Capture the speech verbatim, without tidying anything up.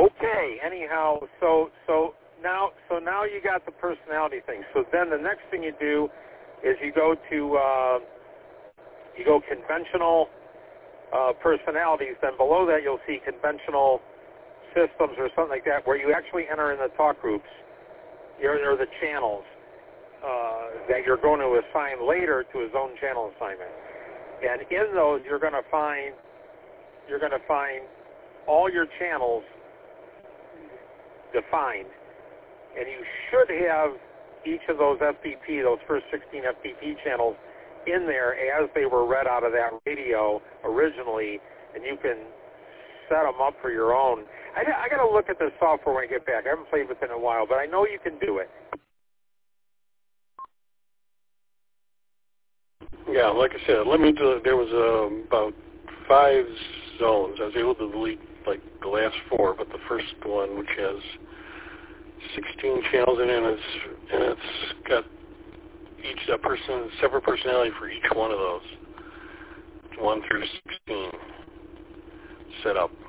Okay. Anyhow, so so now so now you got the personality thing. So then the next thing you do is you go to uh, you go conventional uh, personalities. Then below that you'll see conventional systems or something like that, where you actually enter in the talk groups or the channels uh, that you're going to assign later to his own channel assignment. And in those, you're going to find you're going to find all your channels defined, and you should have each of those F P P, those first sixteen F P P channels, in there as they were read out of that radio originally, and you can set them up for your own. I, I got to look at this software when I get back. I haven't played with it in a while, but I know you can do it. Yeah, like I said, let me do, there was um, about five zones. I was able to delete like the last four, but the first one, which has sixteen channels in it, and it's, and it's got each a person, separate personality for each one of those, one through sixteen, set up.